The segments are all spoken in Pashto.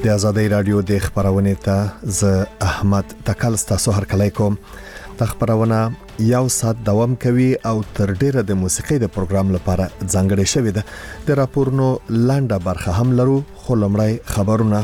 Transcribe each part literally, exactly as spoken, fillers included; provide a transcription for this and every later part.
د آزادۍ رادیو د خبرونه ته ز احمد تکل ستاسو هر کله کوم. د خبرونه یو ساعت دوام کوي او تر ډیره د موسیقي د پروګرام لپاره ځانګړې شوې ده. د راپورونو لنډه برخه هم لرو، خو لمړی خبرونه.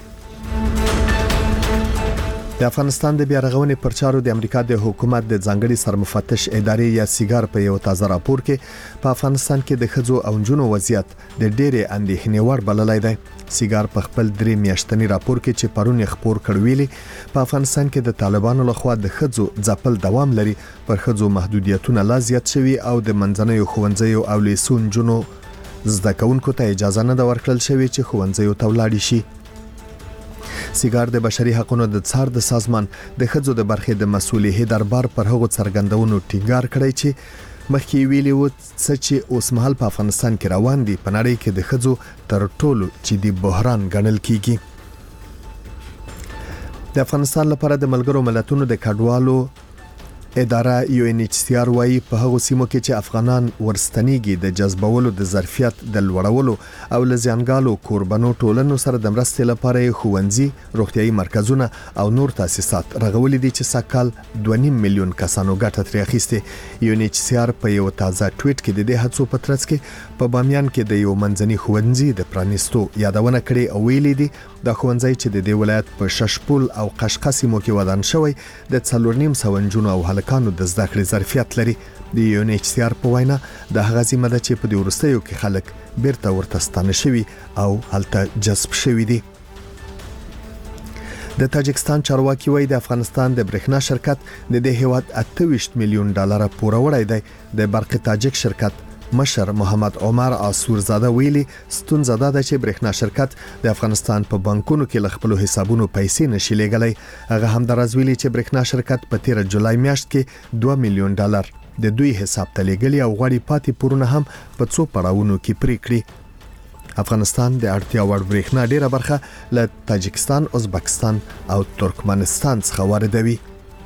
د افغانستان د بیارغونې پر چارو د امریکا د حکومت د ځانګړي سرمفتش ادارې یا سیګار په یو تازه راپور کې په افغانستان کې د ښځو او نجونو وضعیت د ډېرې اندېښنې وړ بللی دی. سیګار په خپل درې میاشتنی راپور کې چې پرون خبر کړ ویلي په افغانستان کې د طالبانو لخوا د ښځو ځپل دوام لري، پر ښځو محدودیتونه لا زیات شوي او د منځنیو ښوونځیو او لیسو نجونو زده کوونکو ته اجازه نه ده ورکړل شوې چې ښوونځیو ته ولاړ شي. سیګار د بشري حقوقو د څار د سازمان د ښځو د برخې د مسؤلیت دربار پر هغو څرګندونو ټینګار کړی چې مخکې ویلي و چې اوس مهال په افغانستان کې روان دي په نړۍ کې د ښځو تر ټولو چې د بحران ګڼل کیږي. د افغانستان لپاره د ملګرو ملتونو د کډوالو اداره یو ان ایچ سی آر وايي په هغو سیمو کې چې افغانان ورستنیږي د جذبولو د ظرفیت د لوړولو او لزیانګالو کوربنو ټولنو سره د مرستې لپاره ښوونځي، روغتيایي مرکزونه او نور تاسیسات رغولي دي چې سکهال دوه نیم میلیون کسانو ګټه ترې اخیسته. یو ان ایچ سی آر په یو تازه ټویټ کې د دې هڅو په ترڅ کې په بامیان کې د یو منځني ښوونځي د پرانیستو یادونه کړې او ویلي دي د ښوونځي چې د دې ولایت په ششپول او قشقه سیمو کې ودان شوی د څلور نیم سو نجونو او هلکانو د زده کړې ظرفیت لري. د یو ان ایچ سی آر په وینا د هغه سیمه ده چې په دې ورستیو کې خلک بیرته ورته ستانه شوي او هلته جذب شوي دي. د تاجکستان چارواکي وایي د افغانستان د برېښنا شرکت د دې هیواد اته ویشت میلیون ډالر پور وړی دی. د برق تاجک شرکت مشر محمد عمر آسورزاده ویلي ستونزه ده چې برېښنا شرکت د افغانستان په بانکونو کې ل خپل حسابونو پیسې نشي لګلای. هغه هم درز ویلي چې برېښنا شرکت په تیر جولای میاشت کې دوه میلیون ډالر د دوی حساب ته لګلي او غواړي پاتې پورونه هم په څو پړاوونو کې پرې کړي. افغانستان د اړتیا وړ برېښنا ډیره برخه له تاجکستان، ازبکستان او ترکمنستان څخه واردوي.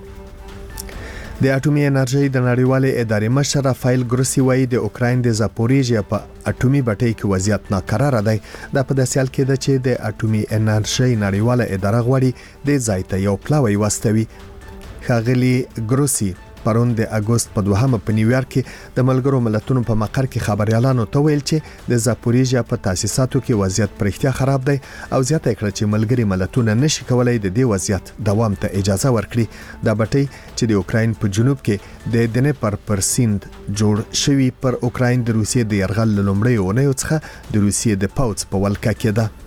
د اټومي انرژي د نړیوالې ادارې مشر رافایل ګروسی وایي د اوکراین د زاپوریژیا په اټومي بټۍ کې وضعیت ناکراره دی. دا په داسې حال کې ده چې د اټومي انرژي نړیواله اداره غواړي د ځای ته یو پلاوی واستوي. ښاغلي ګروسی پرون د اگست په دوهمه په نیویارک کې د ملګرو ملتونو په مقر کې خبريالانو ته ویل چې د زاپوریژیا په تاسیساتو کې وضعیت پرختیا خراب دی او زیاته کړه چې ملګري ملتونه نشي کولای د دې وضعیت دوام ته اجازه ورکړي. دا بټۍ چې د اوکراین په جنوب کې د دنیپر پر سیند جوړ شوی پر اوکراین د روسیې د یرغل لومړی اونیو څخه د روسیې د پاوڅ په ولکه کې ده.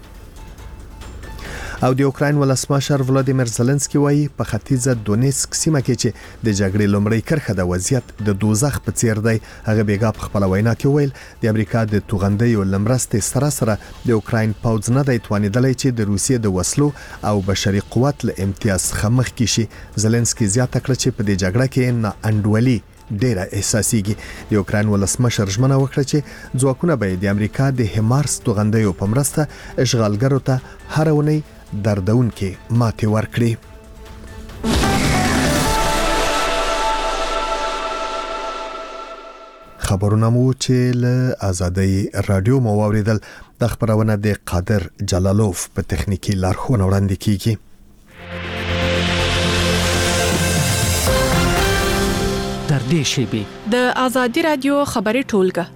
او د اوکراین ولسمشر ولادیمیر زلنسکي وایي په ختیځه دونیسک سیمه کې چې د جګړې لومړی کرښه د وضعیت د دوزخ په څیر دی. هغه بیګا په خپل وینا کې ویل د امریکا د توغندیو لمرستې سره سره د اوکراین پاوځ نه دی توانیدلی چې د روسیې د وسلو او بشري قوت له امتیاز څخه مخکې شي. زلنسکي زیاته کړه چې په دې جګړه کې نه انډولي ډیره احساسيږي. د اوکراین ولسمشر ژمنه وکړه چې ځواکونه به د امریکا د همارس توغندیو په مرسته اشغالګرو ته هر ونی دردون کې ماتې ورکړي. خبرونه مو چې له آزادۍ رادیو مو واوریدل. د خبرونه د قادر جلالوف په تخنیکی لارښوونه وړاندې کیږي. در دې شیبه د آزادۍ رادیو خبري ټولګه.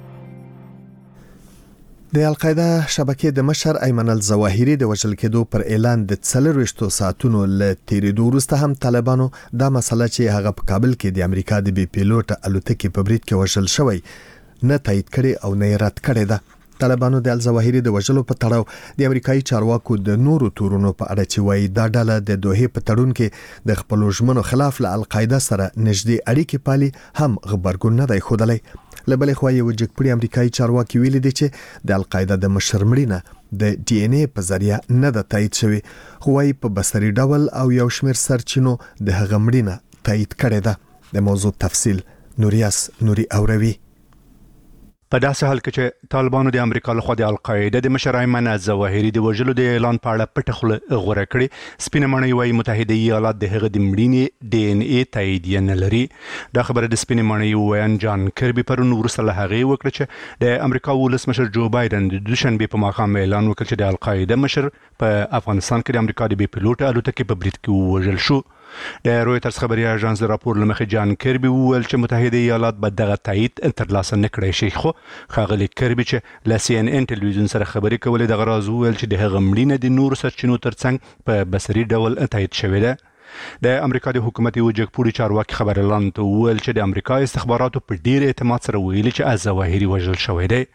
د القاعده شبکې د مشر ایمن الظواهری د وژل کېدو پر اعلان د څلورويشتو ساعتونو له تیریدو وروسته هم طالبانو دا مسله چې هغه په کابل کې د امریکا د بي پیلوټ الوتکې په برید کې وژل شوی نه تایید کړي او نه رد کړي ده. طالبانو د الظواهری د وژلو په تړاو د امریکایي چارواکو د نورو تورونو په اړه چې وایي دا ډله د دوه په تړون کې د خپل ژمنو خلاف له القاعده سره نږدې اړیکې پالي هم خبرګون نه دی ښودلی. لبلې خو یو جګپړي امریکایي چارواکي ویلي دي چې د القاعده د مشر مړینه د ډي ان اي په ذریعہ نه د تایید شوی، خو وايي په بصري ډول او یو شمېر سرچینو د هغه مړینه تایید کړې ده. د موضوع تفصیل نوریاس نوري اوروي. په داسې حال کې چې طالبانو د امریکا لخوا د القاعده د مشر ایمن الظواهري د وژلو د اعلان په اړه پټه خوله غوره کړې. سپینه ماڼۍ وایي متحده ایالات د هغه د مړینې ډي ان اي تاییدیه نه لري. دا خبره د سپینه ماڼۍ ویان جان کربي پرون وروسته له هغې وکړه چې د امریکا ولسمشر جو بایدن د دوشنبې په ماښام اعلان وکړ چې د القاعده مشر په افغانستان کې د امریکا د بي پیلوټ الوتکې په برید کې ووژل شو. د رویټرز خبري اژانس د راپور لمخې جان کربي وویل چې متحده ایالات به دغه تایید ترلاسه نه کړی شي. خو ښاغلی کربي چې له سی ان ان ټلویزیون سره خبرې کولې دغه راز وویل چې د هغه مړینه د نورو سرچینو ترڅنګ په بصري ډول تایید شوې ده. د امریکا د حکومت یو جګپوړي چارواکي خبرلاند ته وویل چې د امریکا استخباراتو په ډیر اعتماد سره ویلي چې الظواهري وژل شوی دی.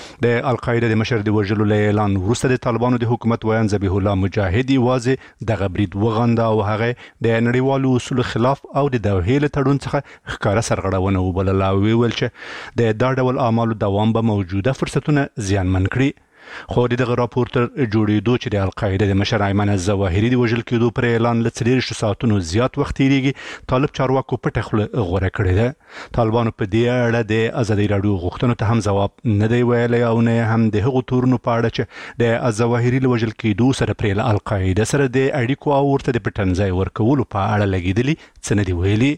د القاعده د مشر د وژلو له اعلان وروسته د طالبانو د حکومت ویان ذبیح الله مجاهد یوازې دغه برید وغنده او هغه د نړیوالو اصولو خلاف او د دوحې له تړون څخه ښکاره سرغړونه وبلله او ویل چې د دا ډول اعمالو دوام به موجوده فرصتونه زیانمن کړي. خو دغه راپور تر جوړېدو چې د القاعده د مشر ایمن الظواهري د وژل کېدو پر اعلان له څلېرویشتو ساعتونو زیات وخت تېرېږي، طالب چارواکو پټه خوله غوره کړې ده. طالبانو په دې اړه د ازادي راډیو غوښتنو ته هم ځواب نه دی ویلی او نه هم د هغو تورونو په اړه چې د الظواهري له وژل کېدو سره پرې له القاعده سره د اړیکو او ورته د پټنځای ورکولو په اړه لګېدلي څه نه دي ویلي.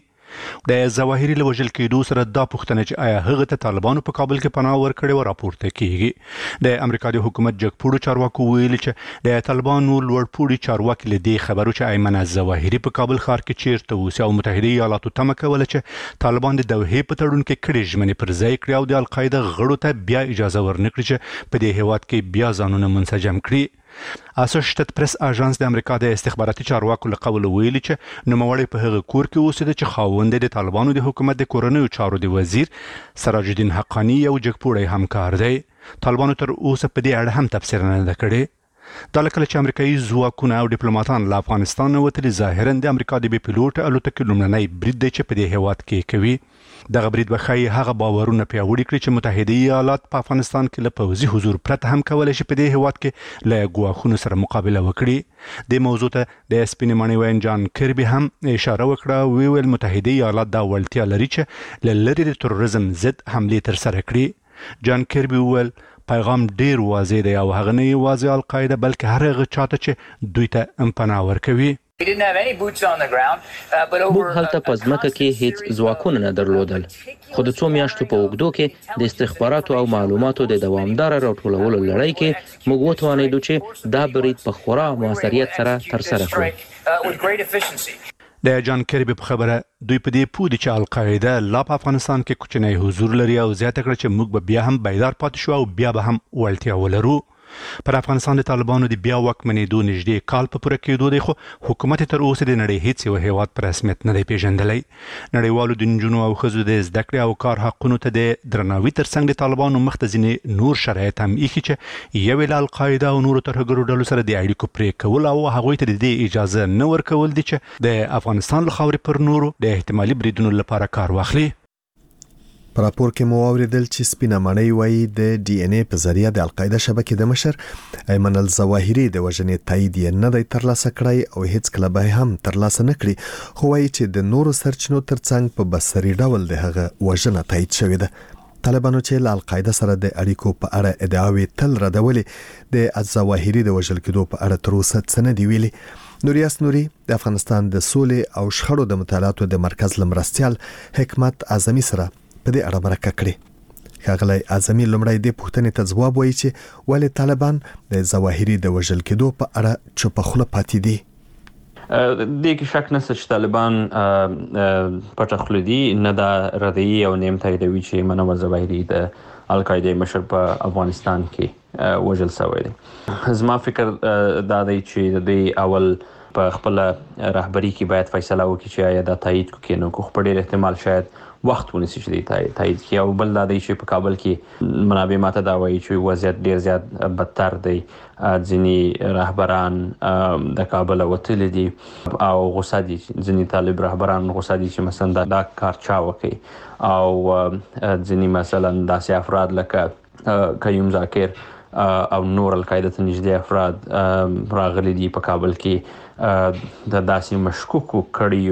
د ظواهري له وژل کېدو سره دا پوښتنه چې آیا هغه ته طالبانو په کابل کې پناه ورکړې وه راپورته کیږي. د امریکا د حکومت جګپوړو چارواکو ویلي چې د طالبانو لوړپوړي چارواکي له دې خبرو چې ایمن الظواهري په کابل ښار کې چیرته اوسي او متحده ایالاتو تمه کوله چې طالبان د دوحې په تړون کې کړې ژمنې پر ځای کړي او د القاعده غړو ته بیا اجازه ورنکړي چې په دې هیواد کې بیا ځانونه منسجم کړي. اسوشیټډ پریس اژانس د امریکا د استخباراتي چارواکو له قوله ویلي چې نوموړی په هغه کور کې اوسېده چې خاوند د طالبانو د حکومت د کورنیو چارو د وزیر سراج الدین حقانی یو جګپوړی همکار دی. طالبانو تر اوسه په دې اړه هم تفسیر نه ده کړې. دا لکه چې امریکایي ځواکونه او ډیپلوماټان له افغانستان نه وتلي ظاهرا د امریکا د بي پیلوټ الوتکې لومړنی برید دی چې په دې هیواد کې کوي. دغه برید به ښایي هغه باورونه پیاوړي کړي چې متحده ایالات په افغانستان کې له پوځي حضور پرته هم کولی شي په دې هیواد کې له ګواښونو سره مقابله وکړي. دې موضوع ته د سپینې ماڼۍ ویان جان کربي هم اشاره وکړه. ویل متحده ایالات دا وړتیا لري چې له لرې د تروریزم ضد حملې ترسره کړي. جان کربي ویل پیغام ډیر واضح دی او هغه نه یوازې القاعده بلکې هر هغه چاته چې دوی ته پناه ورکوي. موږ هلته په ځمکه کې هیڅ ځواکونه نه درلودل، خو د څو میاشتو په اوږدو کې د استخباراتو او معلوماتو د دوامداره راټولولو لړۍ کې موږ وتوانیدو چې دا برید په خورا موثریت سره ترسره کړو. د جان کربي په خبره دوی په دې پوه دي چې القاعده لا په افغانستان کې کوچنی حضور لري او زیاته کړه چې موږ به بیا هم بیدار پاتې شو او بیا به هم وړتیا ولرو. پر افغانستان د طالبانو د بیا واکمنېدو نږدې کال په پوره کېدو دی، خو حکومت تر اوسه د نړۍ هیڅ یو هیواد په رسمیت نه دی پیژندلی. نړیوالو د نجونو او ښځو د زده کړې او کار حقونو ته د درناوي ترڅنګ د طالبانو مخ ته ځینې نور شرایط هم ایښي چې یوې له القاعده او نورو ترهګرو ډلو سره د اړیکو پرې کول او هغوی ته د دې اجازه نه ورکول دي چې د افغانستان له خاورې پر نورو د احتمالي بریدونو لپاره کار واخلي. په راپور کې مو اوریدل چې سپینه ماڼۍ وایي د ډي ان اي په ذریعه د القاعده شبکې د مشر ایمن الظواهري د وژنې تایید یې نه دی ترلاسه کړی او هیڅ کله به هم ترلاسه نه کړي، خو وایي چې د نورو سرچینو ترڅنګ په بصري ډول د هغه وژنه تایید شوې ده. طالبانو چې له القاعده سره د اړیکو په اړه ادعاوې تل ردولې، د الظواهري د وژل کېدو په اړه تر اوسه څه نه دي ویلي. نوریاس نوري د افغانستان د سولې او شخړو د مطالعاتو د مرکز لمرستیال حکمت اعظمي سره په دې اړه مرکه کړې. ښاغلی اعظمي لومړی دې پوښتنې ته ځواب وایي چې ولې طالبان د ظواهري د وژل کېدو په اړه چوپه خوله پاتې دي. دې کې شک نشته چې طالبان پټه خوله دي، نه دا ردعي او نیم تاییدوي چې ایمن الظواهري د القاعده مشر په افغانستان کې وژل شوی دی. زما فکر دا دی چې د دې اول په خپل رهبری کې باید فیصله وکړي چې آیا دا تایید کو کینو کو په ډېر احتمال شاید وخت ونیسي چې دی تایید کړي، او بل دا دی چې په کابل کې منابع ماته دا وایي چې وضعیت ډېر زیات بدتر دی. ځینې رهبران د کابل وتلي دي او غوسه دي، ځینې طالب رهبران غوسه دي چې مثلا دا کار چا وکړي، او ځینې مثلا داسې افراد لکه قیوم ذاکر او نور القاعده ته نږدې افراد راغلي دي په کابل کې د داسې مشکوکو کړیو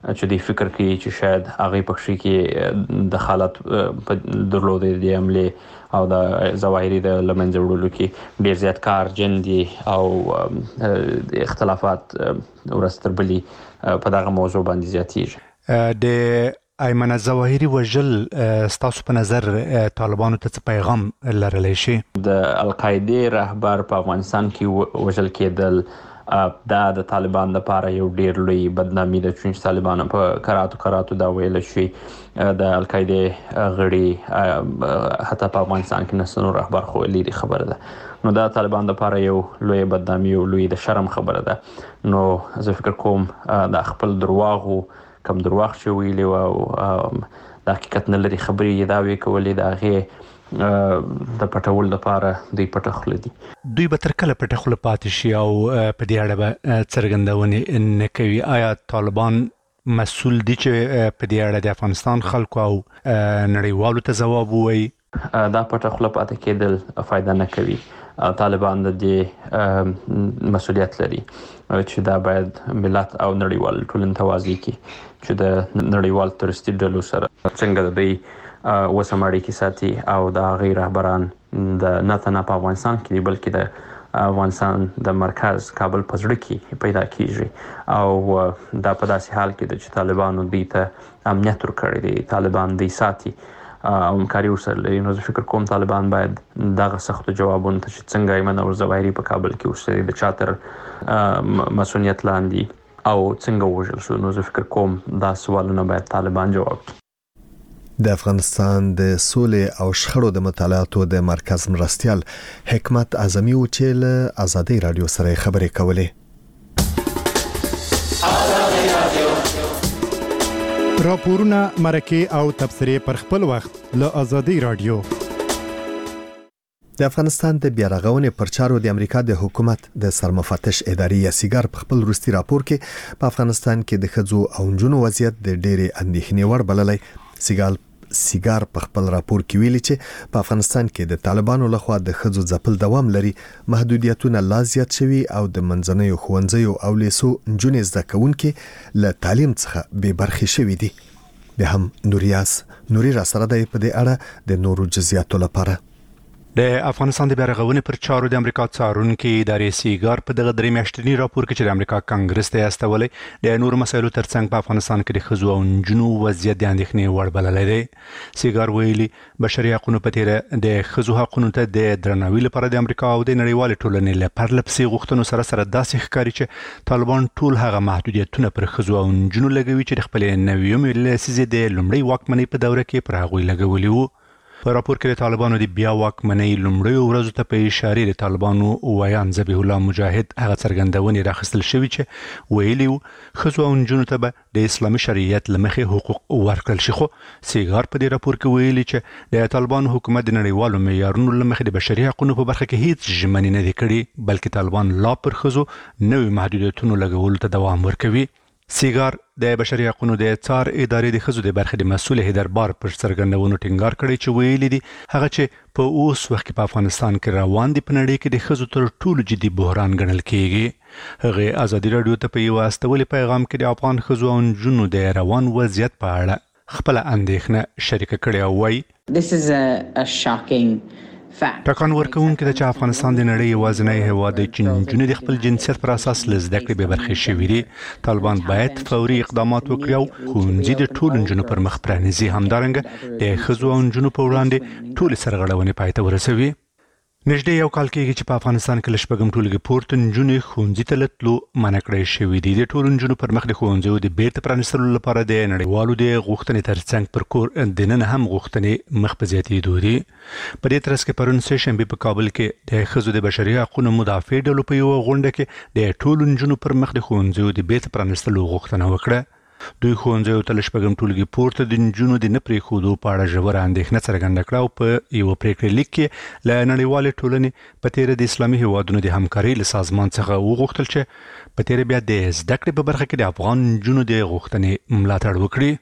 چې دی فکر کوي چې شاید هغه پخشي کې د حالت درلودې د عمله او د ظواهري د لمنځه وړلو کې ډیر زیات کار جندي او اختلافات ورستربلي په دغه موضوع باندې زیاتېږي. د ایمن الظواهري وژل ستاسو په نظر طالبانو ته څه پیغام لرلی شي؟ د القاعده رهبر په افغانستان کې وژل کېدل دا د طالبان لپاره یو ډیر لوی بدنامي ده، چې طالبان په کراتو کراتو دا ویل شي د القاعده غړي حتی په افغانستان کې نسنو رهبر خو لري خبره ده. نو دا طالبان لپاره یو لوی بدنامي او لوی د شرم خبره ده. نو زه فکر کوم د خپل درواغو کم درواغ چې ویلي او د حقیقت نه لري خبرې دا وی کولې د هغه د پټول لپاره دوی پټه خوله دي. دوی به تر کله پټه خوله پاتې شي او په دې اړه به څرګندونې نه کوي؟ آیا طالبان مسؤل دي چې په دې اړه د افغانستان خلکو او نړیوالو ته ځواب ووایي؟ دا پټه خوله پاتې کېدل فایده نه کوي. طالبان د دې مسؤلیت لري چې دا باید ملت او نړیوال ټولنې ته واضح کړي چې د نړیوال تروریستي ډلو سره څنګه د دوی وسم اړیکې ساتي او د غیر رهبران د نه تنه په افغانستان کې بلکې د افغانستان د مرکز کابل په زړه کې پیدا کیږي او دا په داسې حال کې چې طالبانو دوی ته امنیت ورکړی دی، طالبان دوی ساتي او همکاري ورسره لري. نو زه فکر کوم طالبان باید دغه سختو جوابونو ته چې څنګه ایمن الظواهري په کابل کې اوسېدی د چاتر مسؤلیت لاندې او څنګه وژل شو، نو زه فکر کوم دا سوالونه باید طالبان جواب کړي. د افغانستان د سولې او شخړو د مطالعاتو د مرکز مرستیال حکمت اعظمي و چې له آزادۍ رادیو سره خبرې کولې. راپورونه، مرکې او تبصرې پر خپل وخت له آزادۍ رادیو. د افغانستان د بیارغونې پر چارو د امریکا د حکومت د سرمفتش ادارې یا سیګار په خپل وروستي راپور کې په افغانستان کې د ښځو او نجونو وضعیت د ډېرې اندېښنې وړ بللی. سیګال سیګار په خپل راپور کې ویلي چې په افغانستان کې د طالبانو لخوا د ښځو ځپل دوام لري، محدودیتونه لا زیات شوي او د منځنیو ښوونځیو او لیسو نجونې زده کوونکې له تعلیم څخه بې برخې شوي دي. بیا هم نوریاس نوري را سره دی په دې اړه د نورو جزئیاتو لپاره. د افغانستان د بیارغونې پر چارو د امریکا څارونکي ادارې سیګار په دغه درې میاشتني راپور کې چې د امریکا کانګرس ته استولې د نورو مسایلو ترڅنګ په افغانستان کې د ښځو او نجونو وضعیت د اندېښنې وړ بللی دی. سیګار ویلي بشري حقوقو په تیره د ښځو حقوقو ته د درناوي لپاره د امریکا او د نړیوالې ټولنې له پرله پسې غوښتنو سره سره داسې ښکاري چې طالبان ټول هغه محدودیتونه پر ښځو او نجونو لګوي چې د خپلې نویمې لسیزې د لومړۍ واکمنۍ په دوره کې پر هغوی لګولي وو. په راپور کې د طالبانو د بیا واکمنۍ لومړیو ورځو ته په اشارې د طالبانو ویان ذبیح الله مجاهد هغه څرګندونې راخیستل شوي چې ویلي وو ښځو او نجونو ته به د اسلامي شریعت له مخې حقوق ورکړل شي. خو سیګار په دې راپور کې ویلي چې د طالبانو حکومت د نړیوالو معیارونو له مخې د بشري حقوقو په برخه کې هیڅ ژمنې نه دي کړې، بلکې طالبان لا پر ښځو نوي محدودیتونو لګولو ته دوام ورکوي. سیګار د بشري حقوقو د څار ادارې د ښځو د برخې د مسؤل هیدربار پر څرګندونو ټینګار کړی چې ویلي دي هغه چې په اوس وخت کې په افغانستان کې روان دي په نړۍ کې د ښځو تر ټولو جدي بحران ګڼل کېږي. هغه آزادي رادیو ته په یو استولي پیغام کې د افغان ښځو او نجونو د روان وضعیت په اړه خپل اندېښنه شریکه کړې او وایي This is a, a shocking ټاکان ورکوونکې ده چې افغانستان د نړۍ یوازینی هیواد دی چې نجونې د خپل جنسیت پر اساس له زده کړې بې برخې شوي دي. طالبان باید فوري اقدامات وکړي او ښوونځي د ټولو نجونو پر مخ پرانیزي، همدارنګه د ښځو او نجونو په وړاندې ټولې سرغړونې پای ته ورسوي. نږدې یو کال کېږي چې په افغانستان کې له شپږم ټولګي پورته نجونې ښوونځي ته له تلو منع کړی شوي دي. د ټولو نجونو پر مخ د ښوونځیو د بیرته پرانیستلو لپاره د نړیوالو د غوښتنې ترڅنګ پر کور دننه هم غوښتنې مخ په زیاتېدو دي. په دې ترڅ کې پرون سه شنبې په کابل کې د ښځو د بشري حقوقو مدافع ډلو په یوه غونډه کې د ټولو نجونو پر مخ د ښوونځیو د بیرته پرانیستلو غوښتنه وکړه. دوی ښوونځیو ته له شپږم ټولګي پورته د نجونو د نه پرېښودو په اړه ژوره اندېښنه څرګنده کړه او په یوه پرېکړې لیک کې له نړیوالې ټولنې په تیره د اسلامي هیوادونو د همکارۍ له سازمان څخه وغوښتل چې په تیره بیا د زده کړې په برخه کې د افغان نجونو د غوښتنې ملاتړ وکړي.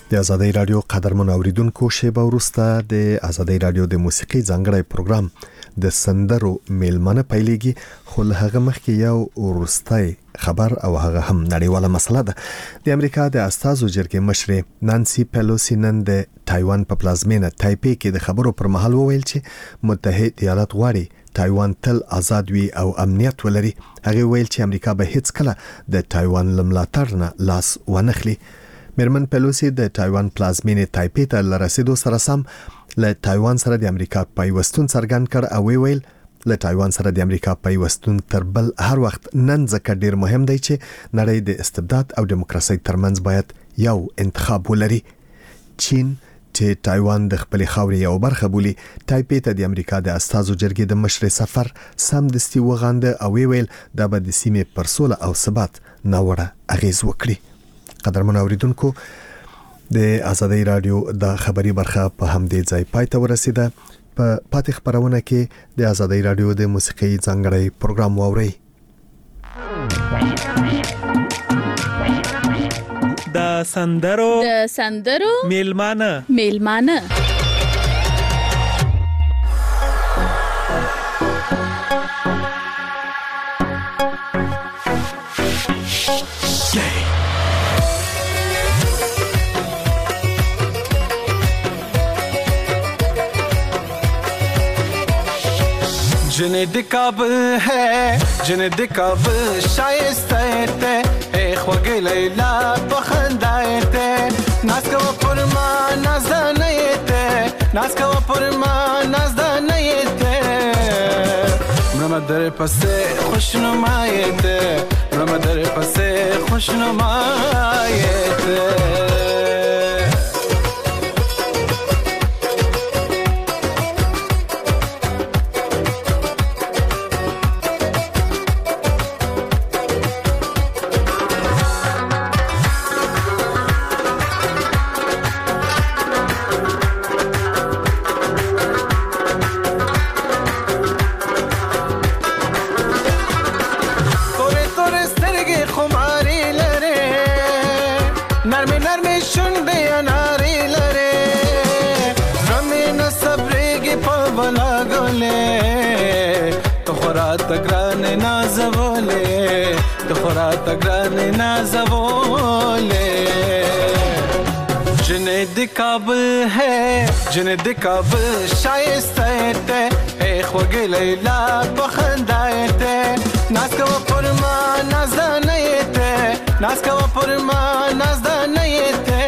د ازادي رادیو قدرمن اوریدونکو شیبه ورسته د ازادي رادیو د موسیقي ځانګړی پروګرام د سندرو میلمنه پیلېږي، خو له هغه مخکې یو ورستای خبر او هغه هم نړیواله مسله ده. د امریکا د استازو جرګې مشرې نانسي پیلوسی نن د تایوان په پلازمینه تایپی کې د خبرو پر مهال وویل چې متحد ایالات غواړي تایوان تل آزاد وي او امنیت ولري. هغه ویل چې امریکا به هیڅ کله د تایوان لملاتړ نه لاس ونخلي. میرمن پیلوسی د تایوان پلازمینه تایپی ته لرسیدو سره سم له تایوان سره د امریکا پیوستون څرګند کړ او ویل له تایوان سره د امریکا پیوستون تر بل هر وخت نن ځکه ډیر مهم دی چې نړۍ د استبداد او دیموکراسي ترمنځ باید یو انتخاب ولري. چین چې تایوان د خپل خاورې یو برخه بولي، تایپی ته د امریکا د استازو جرګې د مشر سفر سم دستي وغانده او ویل دا به د سیمې پر سوله او ثبات ناوړه اغیز وکړي. قدرمن اوریدونکو، د ازادي رادیو د خبري برخه په همدې ځای پای ته ورسیده. په پاتې خبرونه کې د ازادي رادیو د موسیقي ځانګړی پروګرام واوري. د سندرو د سندرو میلمانه میلمانه जिन्हें द काबिल है जिन्हें द काबिल शाइस्ते ते ए ख्वगे लैला पखंदायते नास का पुरमा नाज़दानयते नास का पुरमा नाज़दानयते ब्रह्मदर पसे खुशनुमायते ब्रह्मदर पसे खुशनुमायते. تگران نازوله تخورا تگران نازوله جنہیں د کابل ہے جنہیں د کابل شائسته ته اے خوږه لیلا پخندای ته ناز کا پرما نازدانه ته ناز کا پرما نازدانه ته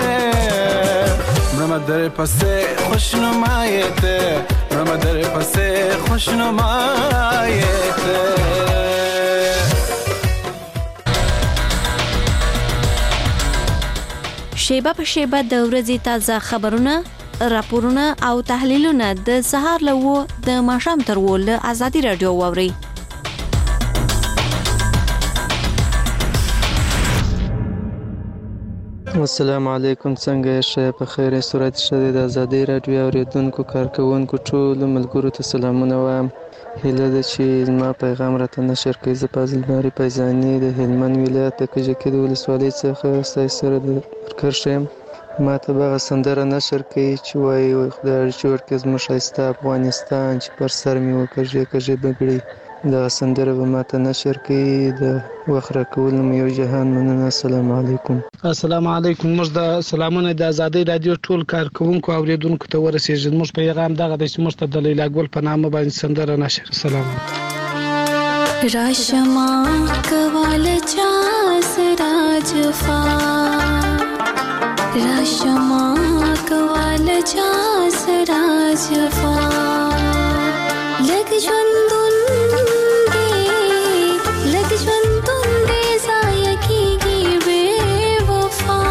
برمدر پسه خوشنمای ته برمدر پسه خوشنمای ته. شیبه په شیبه د ورځې تازه خبرونه، راپورونه او تحلیلونه د سهار له و د ماښام تر و له ازادي رادیو واوري. السلام علیکم، څنګه یې؟ په خیر صورت شته. د ازادي رادیو اوریدونکو کارکونکو ټول ملګرو ته سلامونه وایم. هیله ده چې زما پیغام راته نشر کړئ. زه فاضل باري پیزاني د هلمند ولایت د کجکي د ولسوالۍ څخه ستاسو سره د ورکړ یم. ما ته به سندره نشر کړئ چې وایي خدای جوړ کړي زموږ ښایسته افغانستان چې پر سر مې وکږې کږې بګړي. دغه سندره به ما ته نشر کړئ. د وخت راکولو مو یو جهان مننه. السلام علیکم. السلام علیکم. موږ د سلامونه د ازادي رادیو ټول کارکونکو اوریدونکو ته ورسېږي. موږ پیغام دغه د چې موږ ته د لیلا ګل په نامه باندې سندره نشر. سلام. راشما کوال چا سراجفا راشما کوال چا سراجفا لګ ژوندون دې لګ ژوندون دې ځای کېږي بې وفا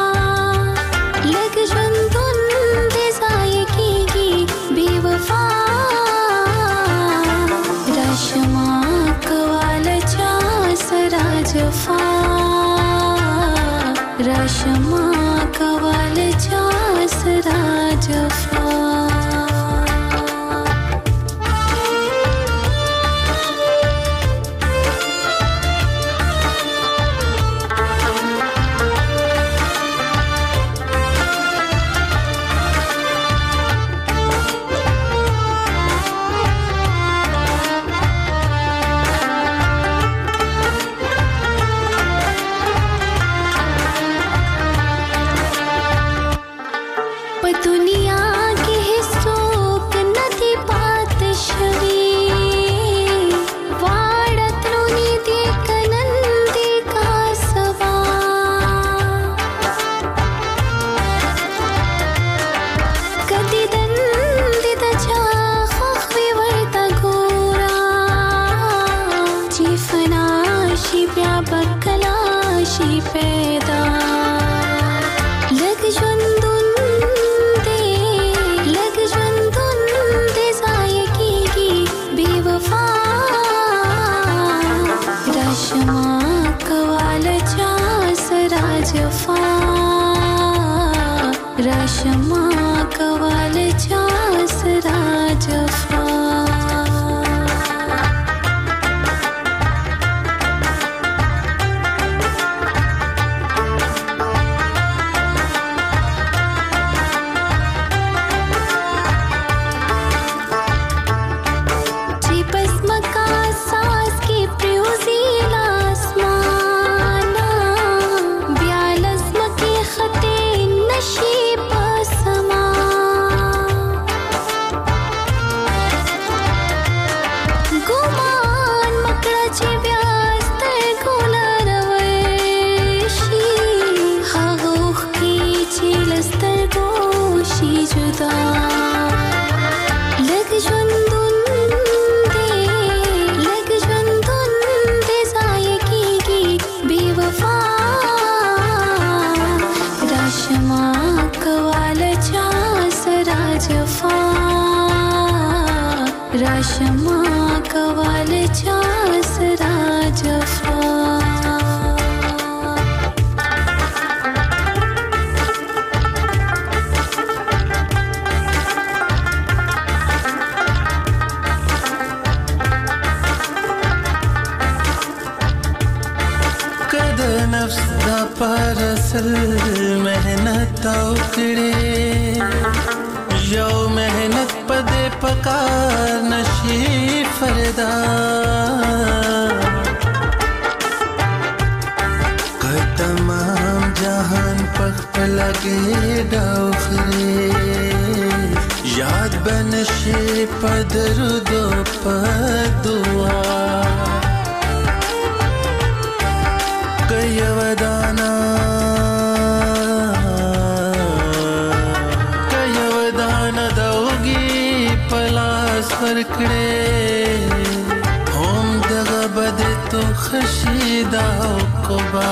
لګ ژوندون دې ځای کېږي بې وفا راشما کوال چا سراجفا راشما کوال چا سراجفا. شي بیا بکلا شي پیدا لګ ژوندون دې لګ ژوندون دې ځای کېږي بې وفا راشما کواله چا سره جفا راشما کواله چا سره جفا راشما کواله چا سره جفا کد نفس دا پرسل مهنت وکړي یو مهنت پدې پکار نشي فردا که تمام جهان پخپل کې ډاوخري یاد بنشي پدرود پدوا کای ودانا ورکړې هم دغه بده تو خشیدا کوبا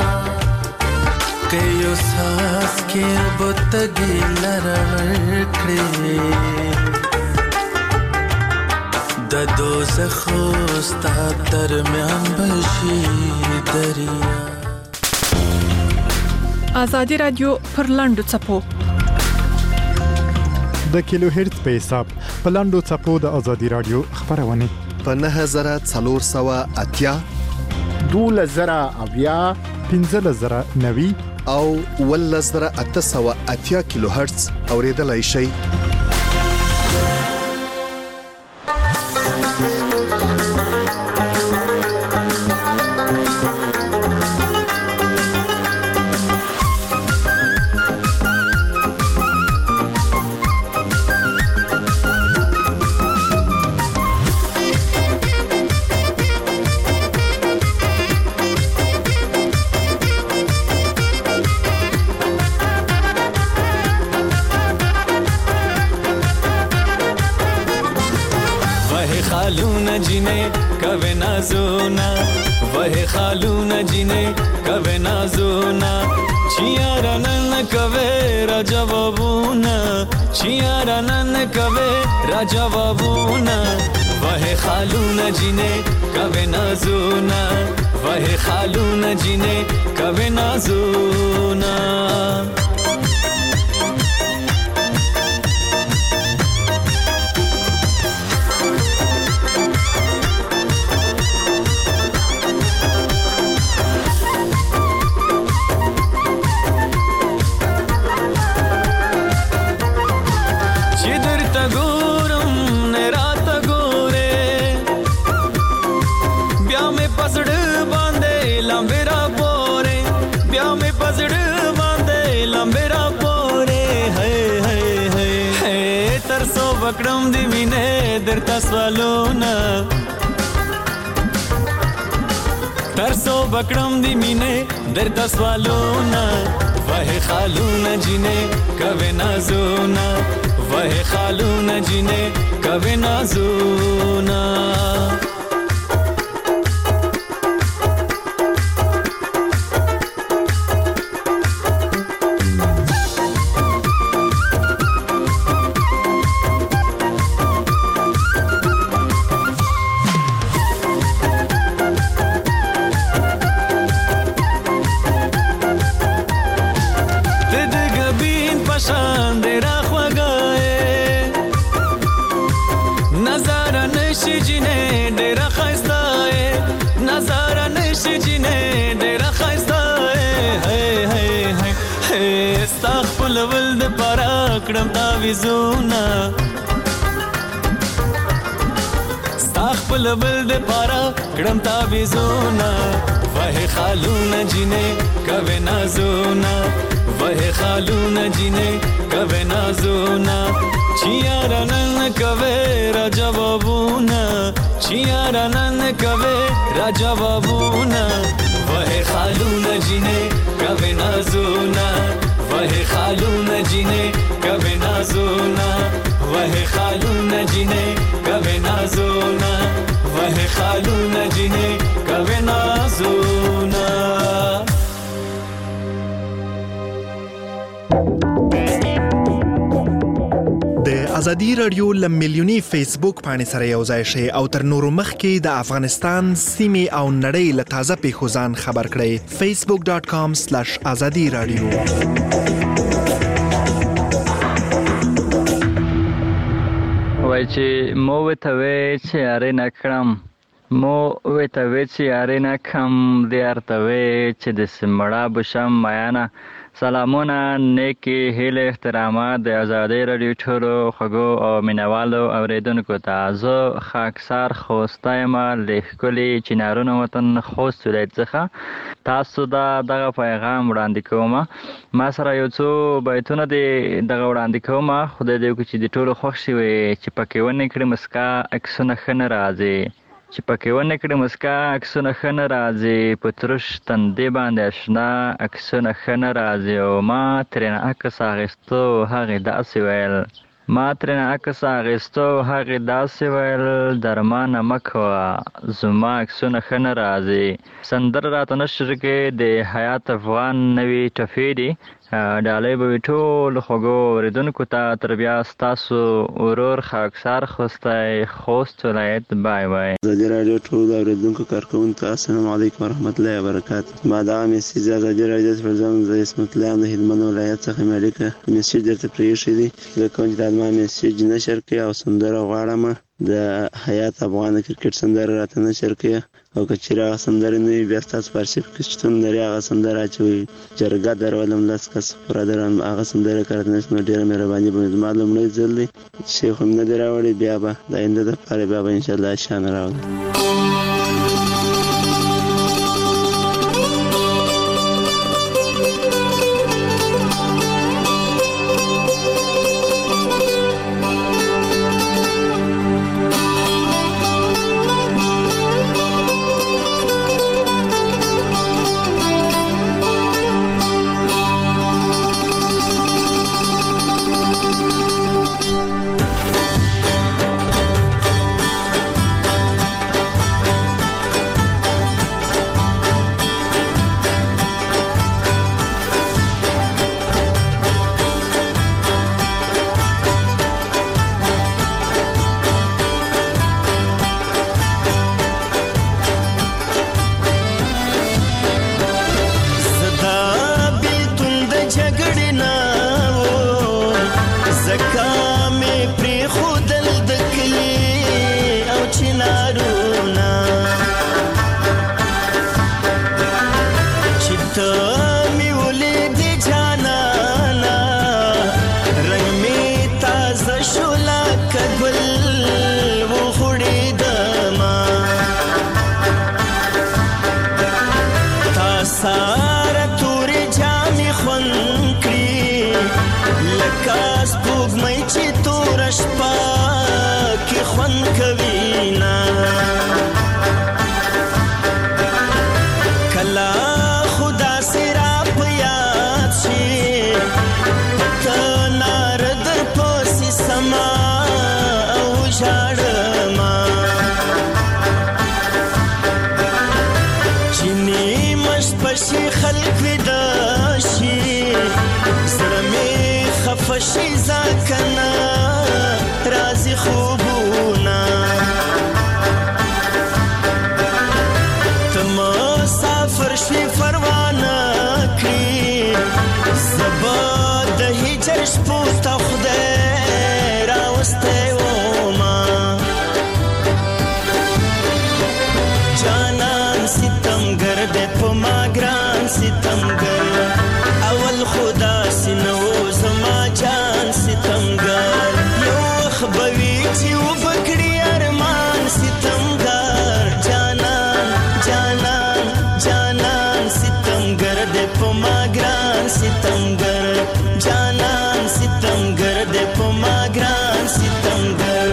کيو ساس کې بوتګي لرکړې د دوزخ ستا درمیان بشي دریا آزادي رادیو پر لاندو چپو د کیلو هرتز په حساب په لاندو چپو د آزادي رادیو خبرونه په نه هزار څلور سوه اتیا دوله زره اویا پنځه زره نوي او ول زره اته سوه اتیا کیلو هرتز اوریدلای شي कवे नाज़ोना वहे खालूना जिने कवे नाज़ोना चियारा नन कवे राजा बाबूना चियारा नन कवे राजा बाबूना वहे खालूना जिने कवे नाज़ोना वहे खालूना जिने कवे नाज़ोना पकड़म दी मीने दरता स्वालोना तरसो बकड़म दी मीने दरता स्वालोना वहे खालूना जिने कवे नाज़ोना वहे खालूना जिने कवे नाज़ोना کړم تعویذونه ستا خپل بل د پاره کړم تعویذونه وه خالونه جینې کوي نازونه وه خالونه جینې کوي نازونه چیارا نن کوي را جوابونه چیارا نن کوي را جوابونه وه خالونه جینې کوي نازونه وه خالونه جینې کوي نازونه وه خالونه جینې کوي نازونه وه خالونه جینې کوي نازونه د ازادي رادیو لمیلیونی فیسبوک باندې سره یو ځای شي او تر نورو مخکې د افغانستان سیمې او نړۍ له تازه پیښو ځان خبر کړئ facebook dot com slash azadi radio وای چې مو وته وی چې اره نکړم مو وته وی چې اره نکم د ارته وی چې د سمړه بشم میانا سلامونه نیکی هیله احترامات د ازادي رادیو ټولو خغو او مینوالو اوریدونکو ته زه خاکسار خوستایم له کلی چنارونو وطن خوست ولایت څخه تاسو دا دغه پیغام وړاندې کوم ما سره یو څو بیتونه دی دغه وړاندې کوم خدای دې وکړي چې د ټولو خوښ شي چې پکې ونه کړم مسکا عکسونه خنه راځي چې پکې ونه کړم مسکا عکسونه خنه راځي په ترش تندې باندې آشنا عکسونه خنه راځي او ما ترنه عکس اخیستو هغه داسې ویل ما ترنه عکس اخیستو هغه داسې ویل درمانه مکوه زما عکسونه خنه راځي سندره راته نشر کې د حیات افغان نوی ټفې دي ډالۍ به وي ټولو خوږو اورېدونکو ته تر بیا ستاسو ورور خاکسار خوستی خوست ولایت بای بای ازادي راډیو ټولو اورېدونکو کارکوونکو السلام علیکم ورحمت الله وبرکاته ما دغه میسیج ازادي راډیو ته پرځم زه اسمت الله د هلمند ولایت څخه مې اړیکه میسیج درته پرېښی دی زه کوم چې دا زما میسیج نشر کړي او سندره غواړم د حیات افغان کرکټ سندره راته نشر کړي او که چیرې هغه سندرې نه وي بیا ستاسو په ارشیف کې شتون لري هغه سندره اچوئ جرګه درولم لس کس برادران هغه سندره که راته نشي نو ډېره مهرباني به وي زما لومړی ځل دی شی خو مې نه دی راوړی بیا به د آینده دپاره بیا به انشاءالله شانه راوړم شي ځکنا رازي خوبونه ته مسافر شي پروانه کړي زبا د هجر شپو ته خدای راوسته و ما جانان ستمګر د پما ګران ستمګر اول خدا سينو زما جان ست ستمګر جانان ستمګر دې په ما ګران ستمګر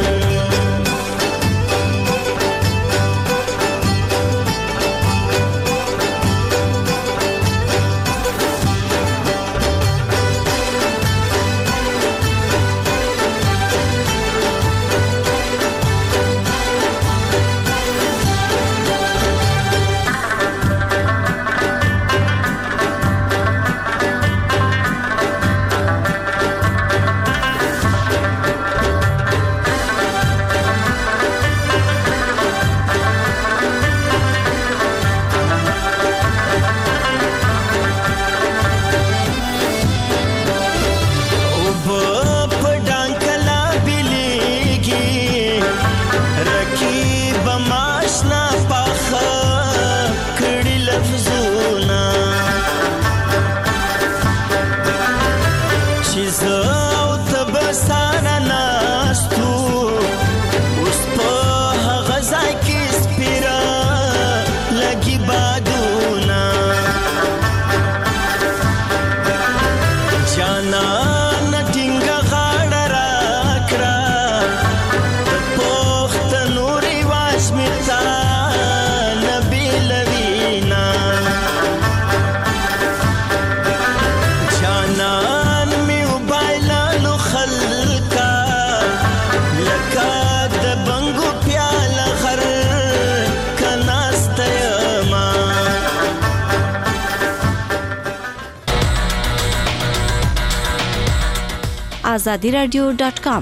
azadi radio dot com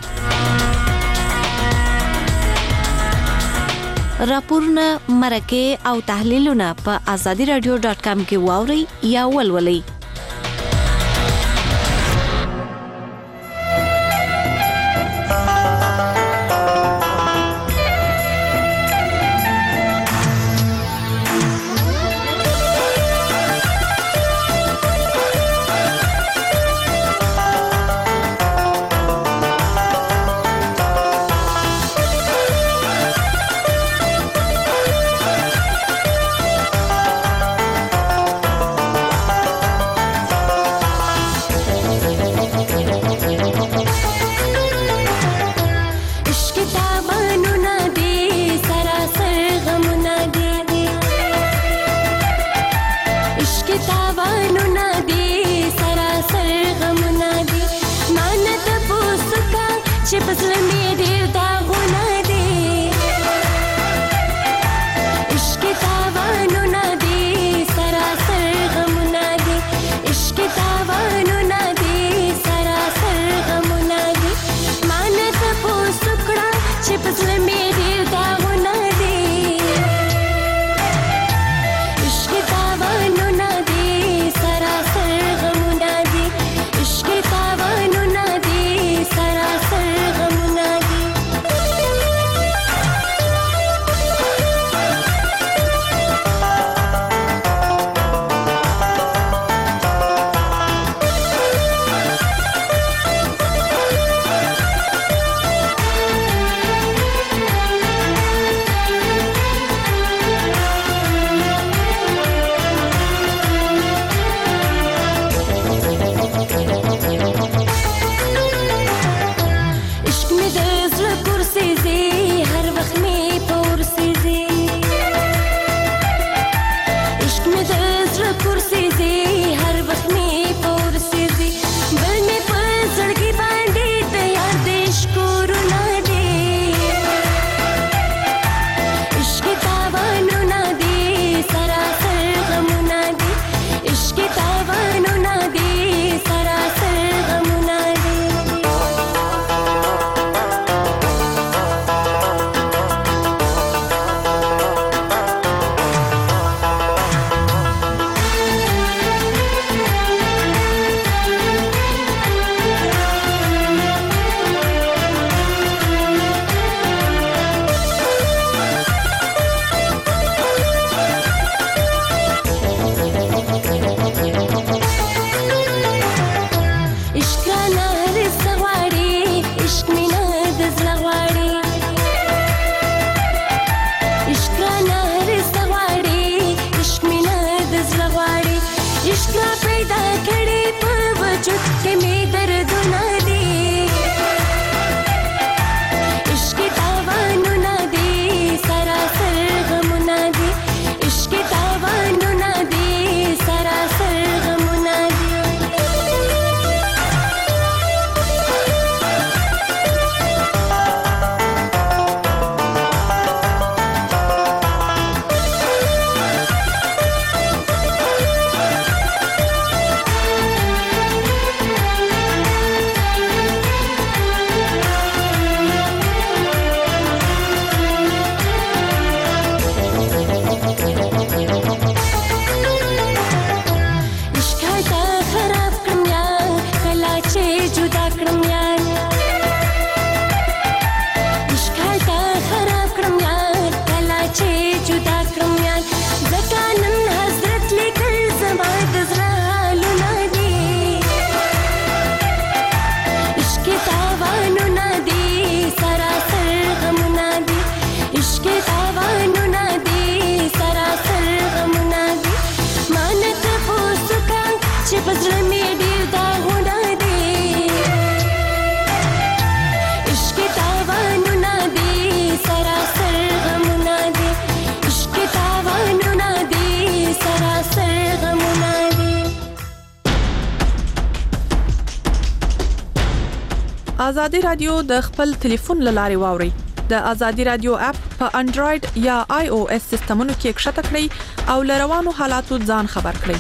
راپورونه مرکه او تحلیلونه په azadi radio dot com کې واوري یا ولولئ. ازادي رادیو د خپل ټلیفون لاري واوري. د ازادي رادیو اپ په انډراید یا آی او اس سیستمونو کې کښته کړئ او لروانو حالاتو ځان خبر کړئ.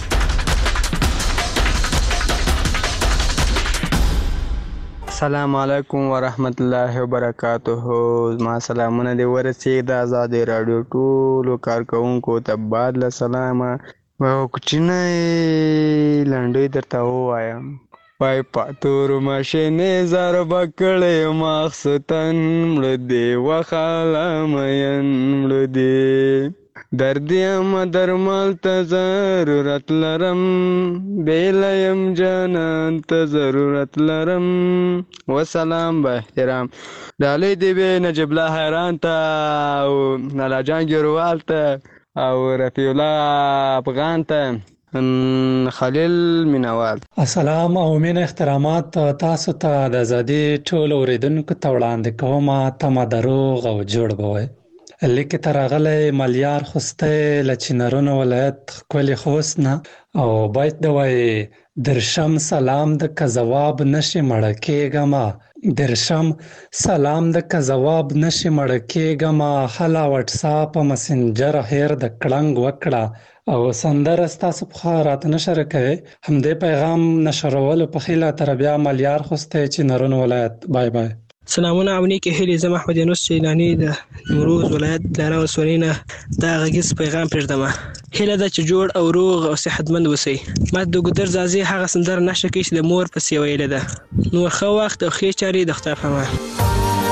السلام علیکم ورحمت الله وبرکاته. ما سلامونه دی ورسې د ازادي رادیو ټولو کارکونکو ته بعد له سلامه او کوچنی لنډوي درته وایم. پای پاتور ماشینې ضرب کړې مخصوصن مړ دی وخاله مین مړ دی دردیم درمل ته ضرورت لرم بیلیم جانان ته ضرورت لرم. وسلام با احترام ډالۍ دی به نجیب الله حیران ته او نالا جان ګیروال ته او رفیع الله افغان ته خلیل مینوال. السلام او مین احترامات تاسو ته د ازادي ټول اوریدونکو ته وړاندې کوم. تمه دروغ او جوړ بوي لیکه ترغله ملیار خوسته لچینرونو ولایت کلی خوسنا او باید دوی درشم سلام د که جواب نشي مړ کېږم درشم سلام د که جواب نشي مړ کېږم حالا واتس اپ مسنجر هیر د کلنګ وکړه او سندره ستاسو په خاطر نشر کوي. همدې پیغام نشرول په خیله تر بیا ملیار خوسته چینرونو ولایت. بای بای. سلامونه او نیکی هیلې. زه محمد یونس چینانی د نیمروز ولایت لاره ولسوالۍ دا غږیز پیغام پرېږدم. هیله ده چې جوړ او روغ او صحتمند اوسئ. ما د ګودر زازي هغه سندره نشه کوي چې د مور پسې ویلې ده. نور ښه وخت او ښې چارې د خدای په امان.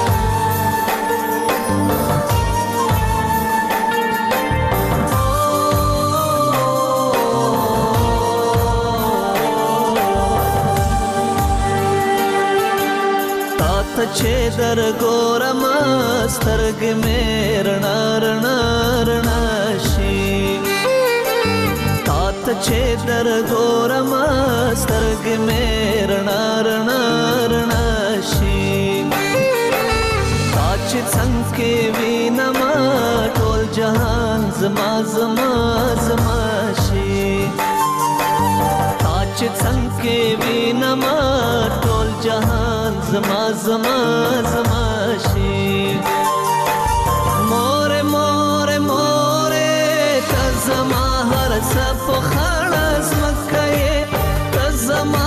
چې در ګورم سترګې مې رڼا رڼا رڼا شي تا ته چې در ګورم سترګې مې رڼا رڼا رڼا شي تا چې څنګه کې وینم ټول جهان زما زما زما شي تا چې څنګه کې وینم ټول جهان زما زما زما شي. مور مور مور ته زما هر څه په خړ زمکه ته زما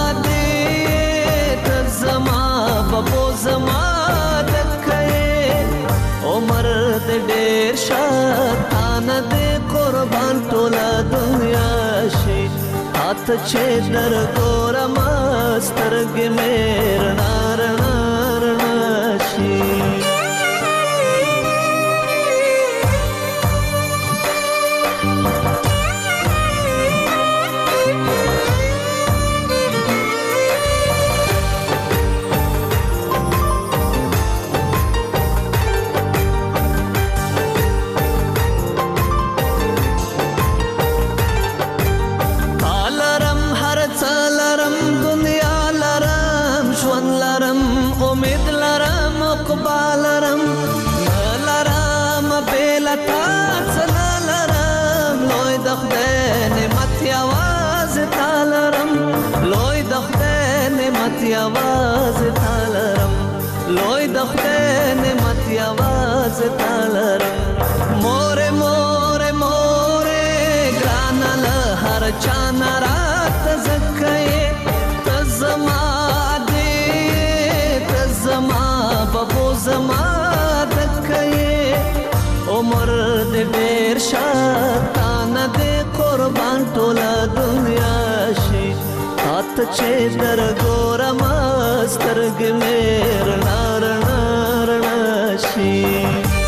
دې ته زما بابو زما دکه عمر دې ډېر شاتانه دې قربان ټوله دنیا شي. تا چې در ګورم سترګې مې رڼا رڼا رڼا شي. आवाज तालरम लोय दखते ने मत आवाज तालरम मोरे मोरे मोरे ग्रानल हर चाना रात जक्के तजमा दे तजमा बबो जमा दक्के उमर दे डेर शातान दे कुर्बान टोला दुनिया शी हाथ چې در ګورم سترګې مې رڼا رڼا رڼا شي.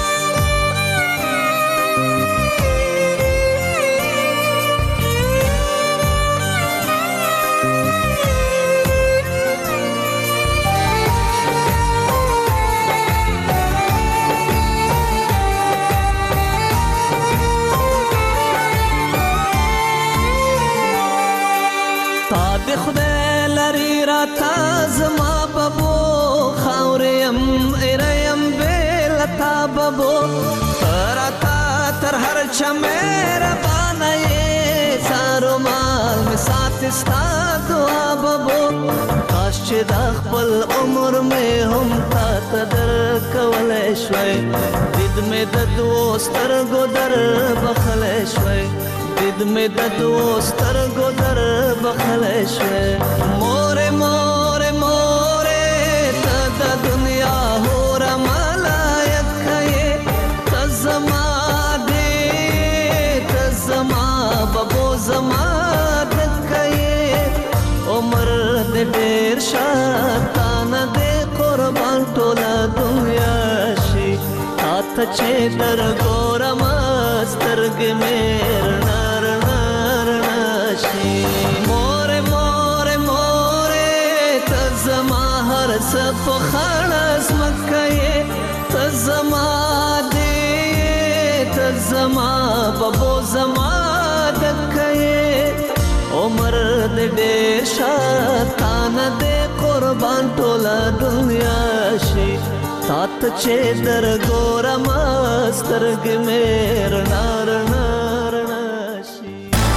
خدای لري را تازما بابو خاوریم ایریم بیل تا بابو راتا تر هر چمیر بانای سارو مال می سات استا دعا بابو کاش چې د خپل عمر مې هم تا ته درکولی شوی دید مې د دوو سترګو در بخلی شوی دید مې د دوو سترګو در بخلی شوی مورې مورې مورې ته د دنیا هوره ملایکه یې ته زما دې ته زما ببو زما دکه یې عمر دې ډېر شاتانه دې قربان ټوله دنیا شي تا ته چې در ګورم سترګې مې رڼا رڼا رڼا شي مورې مورې مورې ته زما هر څه په خړه ځمکه یې ته زما دې ته زما ببو زما دکه یې عمر دې ډېر شاتانه دې قربان ټوله دنیا شي تا ته چې در ګورم سترګې مې رڼا رڼا رڼا شي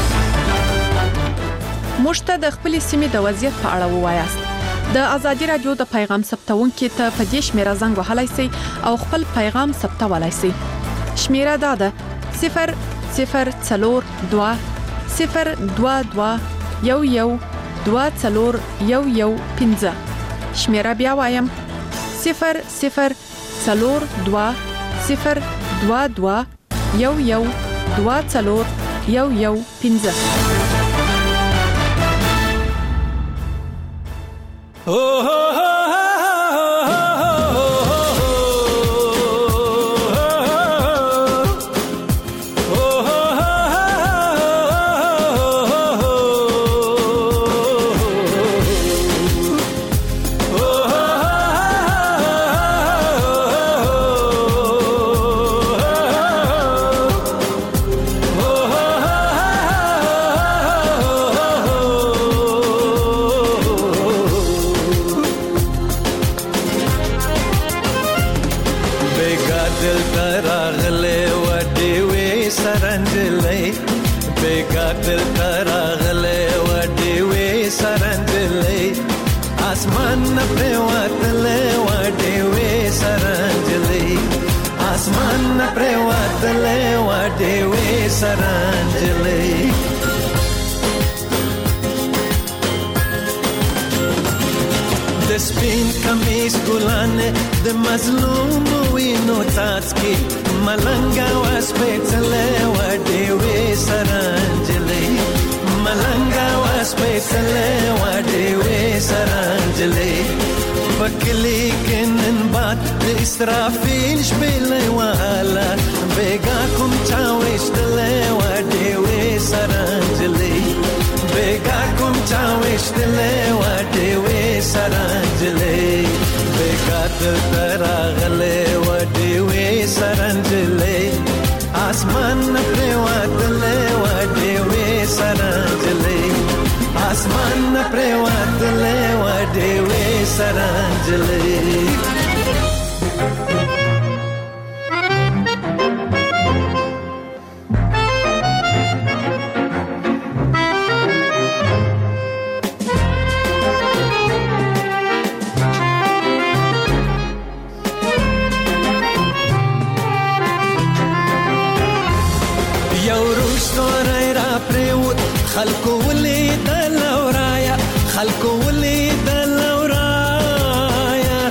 موږ ته د خپلې سیمې د وضعیت په اړه ووایاست د ازادي رادیو د پیغام ثبتونکو ته په دې شمیره زنګ وهلای شئ او خپل پیغام ثبتولای شئ شمیره دا ده صفر صفر څلور دوه صفر دوه دوه یو یو دوه څلور یو یو پنځه شمیره بیا وایم صفر صفر څلور دوه صفر دوه دوه یو یو دوه څلور یو یو پنځه د سپین کمیس ګلانه د مظلوم وینو تاسکي ملنګا واس پېڅلې وډې وې سرانجلې ملنګا واس پېڅلې وډې وې سرانجلې پکلی کینن باد د اسرافیل شپلې والا بیگا کوم چا وشتلې وډې وې سرانجلې بیگا کوم چا وشتلې وډې وې سرانجلې بیگا تراغلې وډې وې سرانجلې اسمان پر واتلې وډې وې سرانجلې اسمان پر واتلې وډې وې سرانجلې خلکو ولید لورایا خلکو ولید لورایا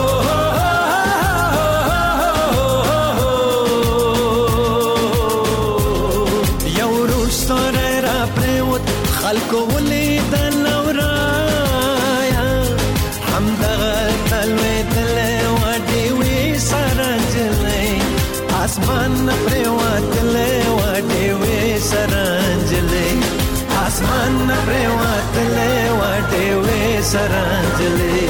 یو روز سره را پریوت خلکو ولید لورایا همدغه تلوي تلې وډې وې سرانجلې اسمان پریوت لې وډې وې سرانجلې اسمان پریواتلې وډې وې سرانجلې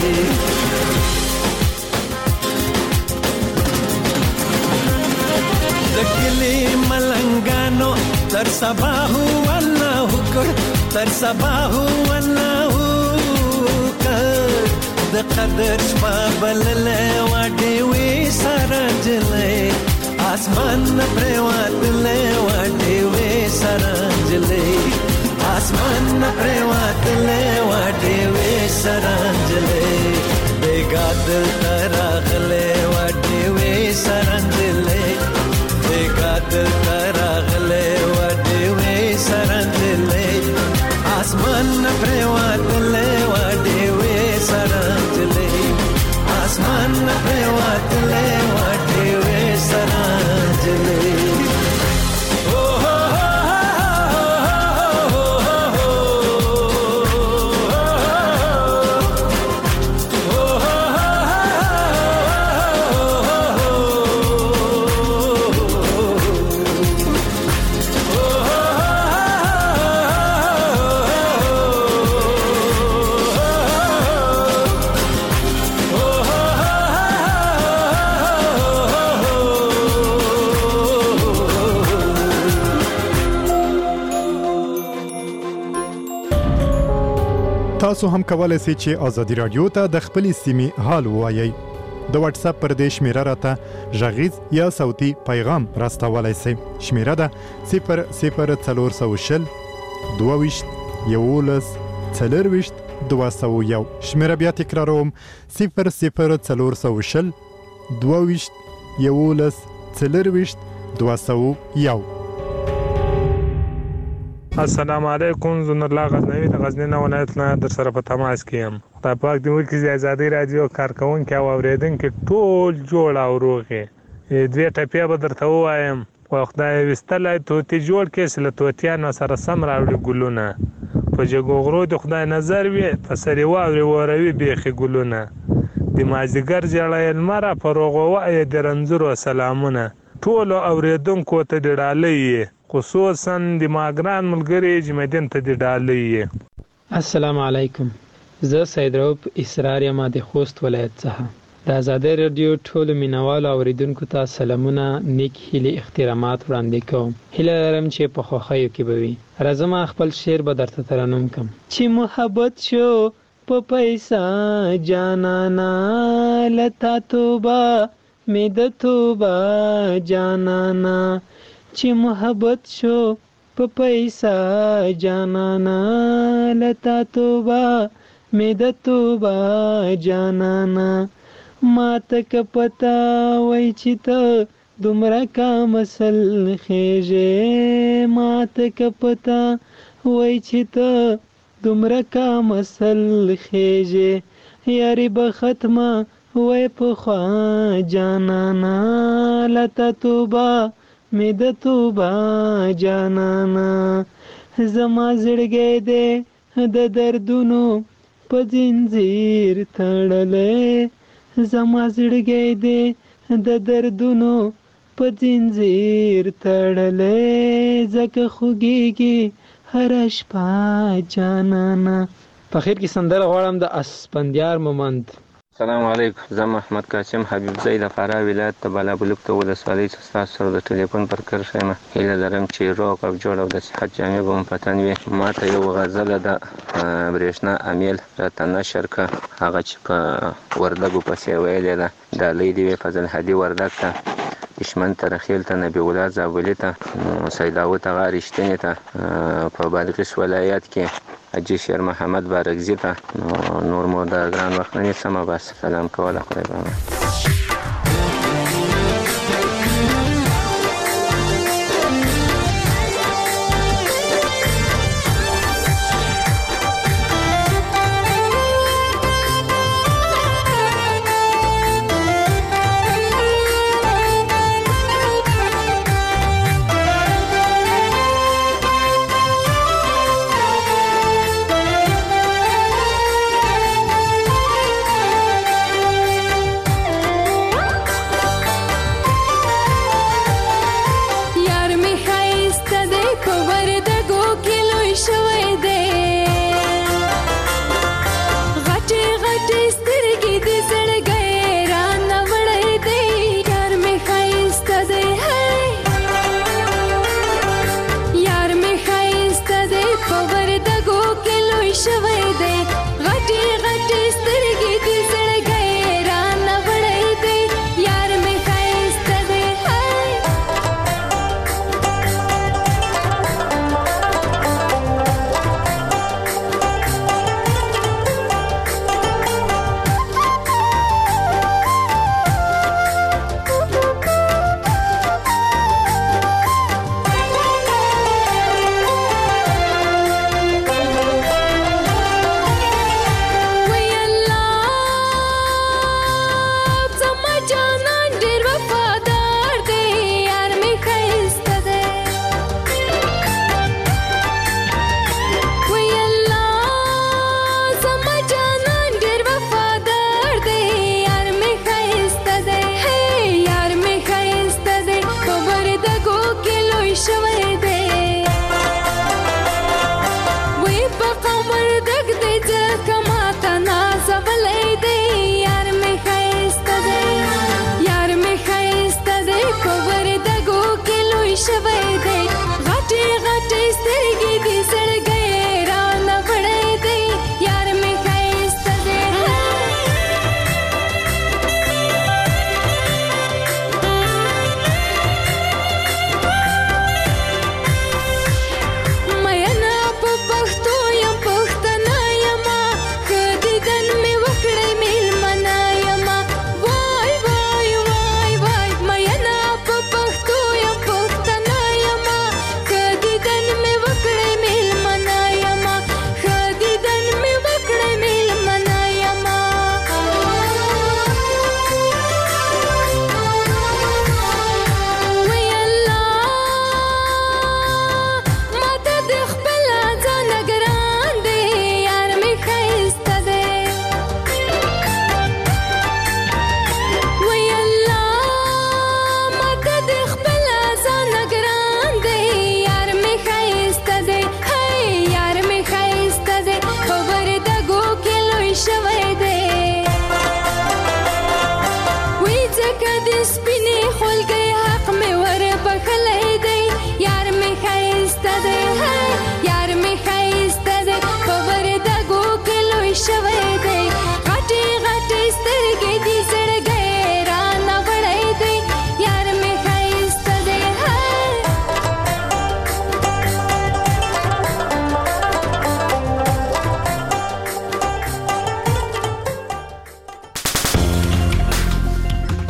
د کلی ملنګانو تر سبا هو الله کړ تر سبا هو الله کړ د قدر شپه بللې وډې وې سرانجلې اسمان پریواتلې وډې وې سرانجلې اسمان پریواتلې وډې وې سرنجلې بیګادل تراغله وډې وې سرنجلې بیګادل تراغله وډې وې سرنجلې اسمان پرواته وډې وې سرنجلې اسمان پرواته وډې وې سرنجلې تاسو هم کولای شئ چې ازادي رادیو ته د خپل سیمې حال ووایئ. د واتس اپ پر دې شمیره راته ژغیز یا صوتي پیغام راستولای شئ. شمیره ده صفر صفر څلور سوه شل دوه ویشت یولس څلور ویشت دوه سوه یو. شمیره بیا تکراروم صفر صفر څلور سوه شل دوه ویشت یولس څلور ویشت دوه سوه یو. السلام علیکم، زه نورالله غزنوي د غزني نه ولایت نه در سره په تماس کې یم. خدای پاک دې وکړي چې ازادي رادیو کارکوونکي او اورېدونکي ټول جوړ او روغ وي. دوې ټپې به درته ووایم. خدای ویستلی توتي جوړ کړي چې له توتیانو سره سم راوړي ګلونه. په جګو غرو د خدای نظر وي، په سرې واورې وروي بیخي ګلونه. د مازدیګر ژړی لمره په روغو وایې د رنځورو سلامونه. ټولو اورېدونکو ته د ډالۍ خصوصا د ماګران ملګری جمعدین ته د ډالۍ. السلام علیکم، زه سید رؤف اسرار یم د خوست ولایت څخه. د ازادي رادیو ټولو مینوالو اوریدونکو ته سلامونه، نیک هیلې، احترامات وړاندې کوم. هیله لرم چې په خوښیو کې به وي. راځم خپل شعر به درته ترنم کم. چې محبت شو په پیسا جانانا لتا توبه مې د توبه جانانا. چې محبت شو په پیسا جانانا لتا توبه مې د توبه جانانا. ما ته که پتا وای چې ته دومره کا مسل خېژې، ما ته که پتا وای چې ته دومره کا مسل خېژې، یاري به ختمه وای پخوا جانانا لتا توبه مې د توبه جانانا. زما زړګی دی د دردونو په زنځیر تړلی، زما زړګی دی د دردونو په زنځیر تړلی، ځکه خوږیږي هره شپه جانانا. په خیر کې سندره غواړم د اسپندیار مومند. السلام علیکم، زه محمد قاسم حبیب زئی د فراه ولایت د بالابلوک ته ولسوالۍ څخه ستاسو سره د ټلیفون پر کرښه یم. هیله لرم چې روغ او جوړ او د صحت جامې به مو په تن وي. ما ته یو غزله د برېښنا امیل راته نشر کړه، هغه چې په وردګو پسې ویلې ده. ډالۍ دې وي فضل هادي وردګ ته، دشمن ترخیل ته، نبی الله زابلي ته، سیداوت هغه رښتینې ته په بادغیس ولایت کې، حاجي شیر محمد بارکزي ته. نور مو د ګران وخت نه نیسم، بس سلام کوله، خدای به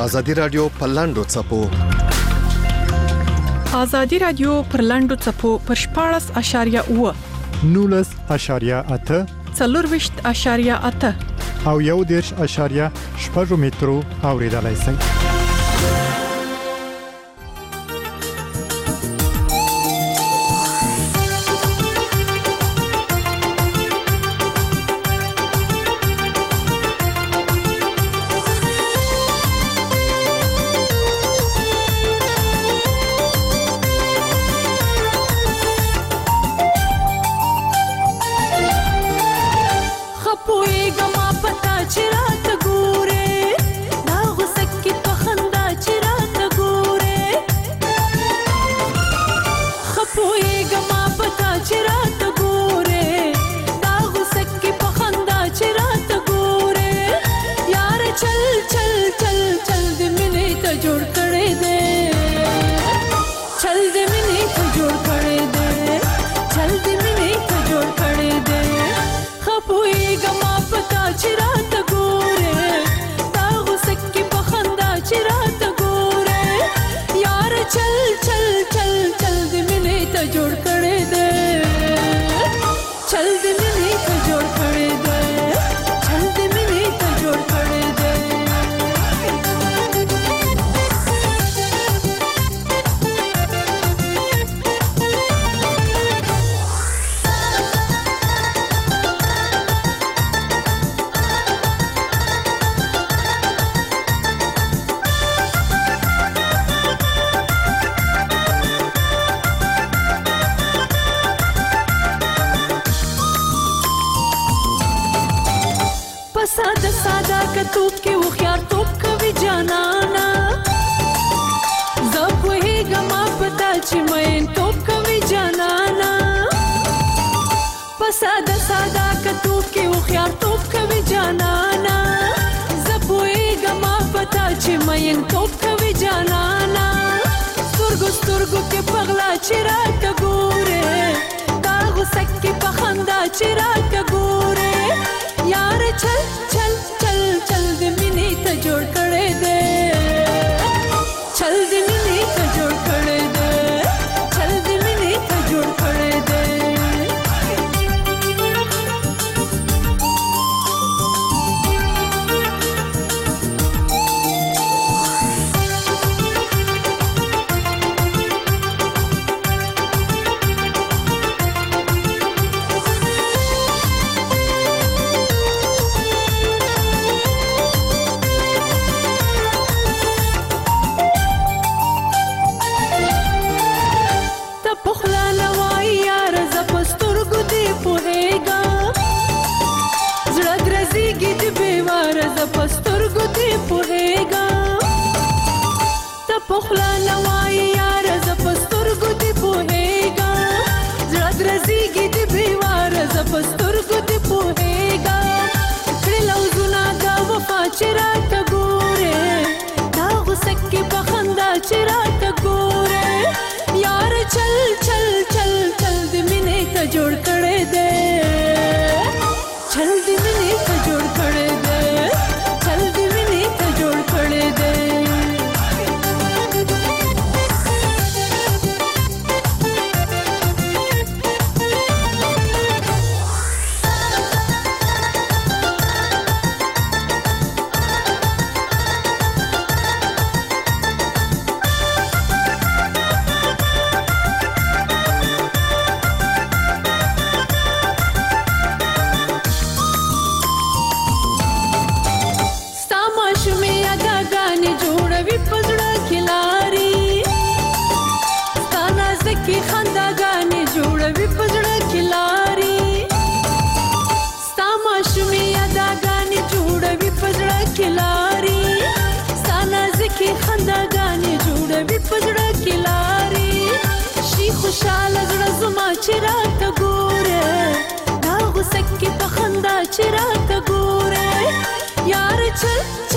ازادي رادیو په لاندو چپو ازادي رادیو پر لاندو چپو پر شپاړس اشاریه اوه نولس اشاریه اته څلورویشت اشاریه اته او یو دیرش اشاریه شپږ مترو اوریدلای شئ. خوشاله زړه زما چې راته ګوره دا غوسه کې په خندا چې راته ګوره یار چل